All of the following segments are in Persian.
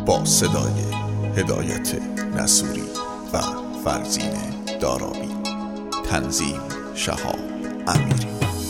با صدای هدایت نصوری و فرزین دارابی، تنظیم شهاب امیری.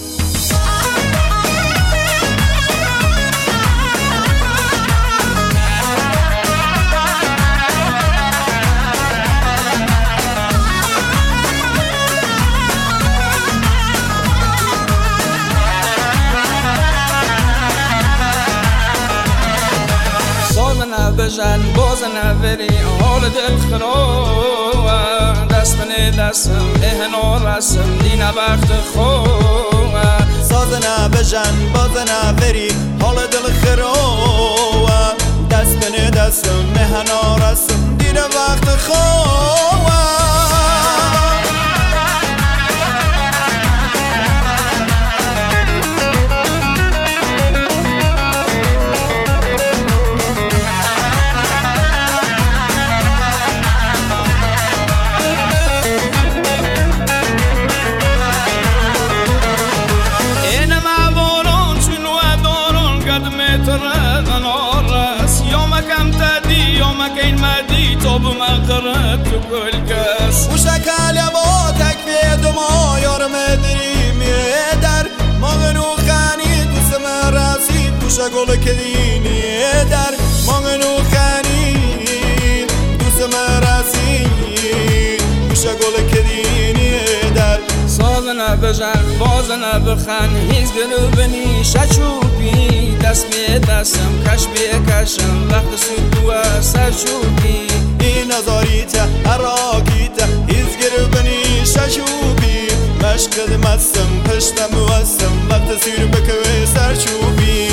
بجن باز نوری حال دل خراب دست بنه دستم اهنا رسم دین وقت خوب ساز بجن باز نوری حال دل خراب دست بنه دستم اهنا رسم دین وقت خوب بمقرت كل كاس وشكال يا بوتك في دموع يرم دريم يدر مغنو خاني دسم راسي وشغل كديني يدر مغنو خاني دسم راسي وشغل كديني يدر سازنا بجن بازنا بخن هیز گلوبنی شچوبی دست می دستم کش بی کشم وقت سود و سرچوبی این نظاریت عراقیت هیز گلوبنی شچوبی مشقد مستم پشتم وستم وقت سیر بکوی سرچوبی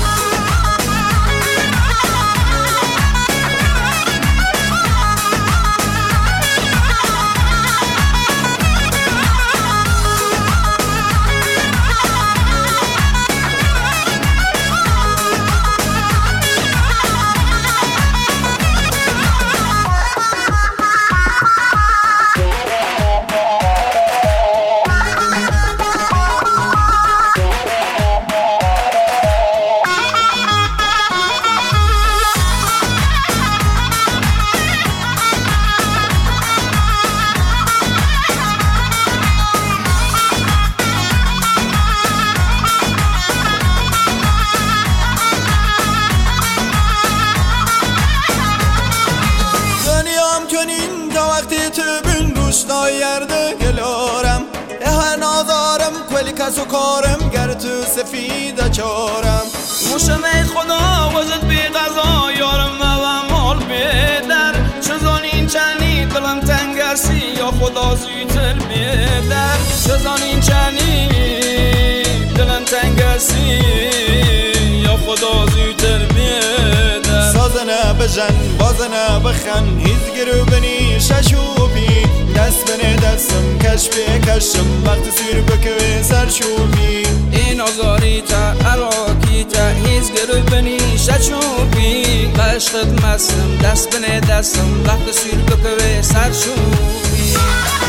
یرده گلارم هر نازارم کلی کس و کارم گر تو سفید چارم موشم ای خدا وجد بی غذا یارم و مال بیدر چزان این چنی دلم تنگرسی یا خدا زیتر بیدر چزان این چنی دلم تنگرسی یا خدا زیتر بیدر سازنه بجن بازنه بخن هیز گرو بنی ششوبی دست بنه دستم کش بی کشم وقت سیر بکوی سرچوبی این آزاریتا عراقیتا هیز گرو بنی شچوبی قشقت مستم دست بنه دستم وقت سیر بکوی سرچوبی